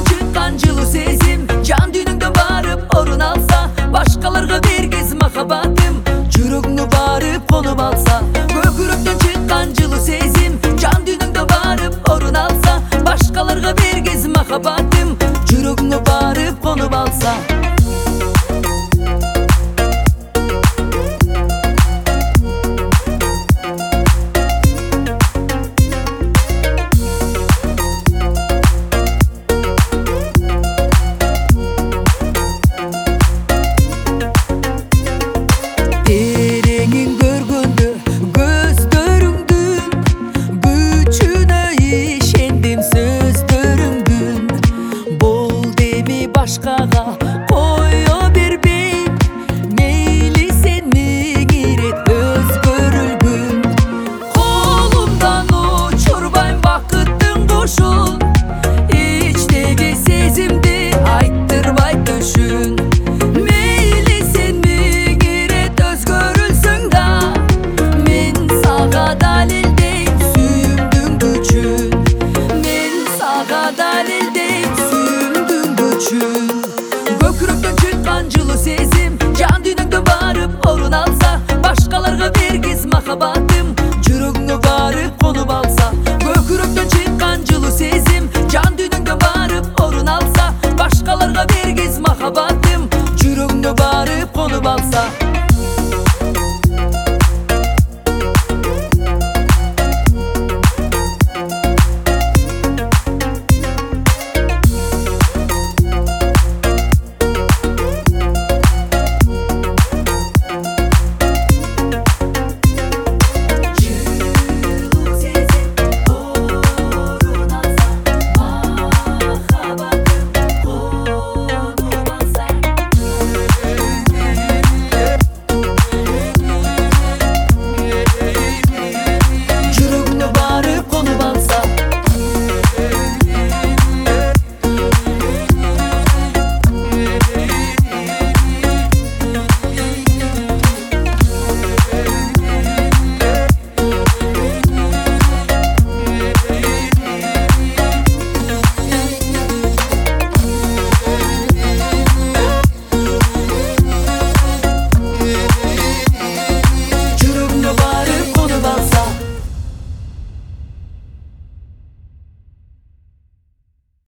çıkkan жылы сезim can düğününgde barıp orun alsa, başkalarga bergez makabatım жүрөгүңө barıp konup alsa. Көкүрөктөн çıkkan жылы сезим can düğününgde barıp orun alsa, başkalarga bergez makabatım жүрөгүңө barıp konup alsa. Тереңин көргөндө көздөрүңдүн күчүнө ишендим сөздөрүңдүн. Болду эми башкага кое бербейм, мейли сен миң ирет өзгөрүлгүн. Колумдан учурбайм бакыттын кушун, ичтеги сезимди айттырбай төшүн. Көкүрөктөн çıkkan жылы сезим can düğününgde barıp orun alsa, başkalarga bergez makabatım жүрөгүңө barıp konup alsa. Көкүрөктөн çıkkan жылы сезим can düğününgde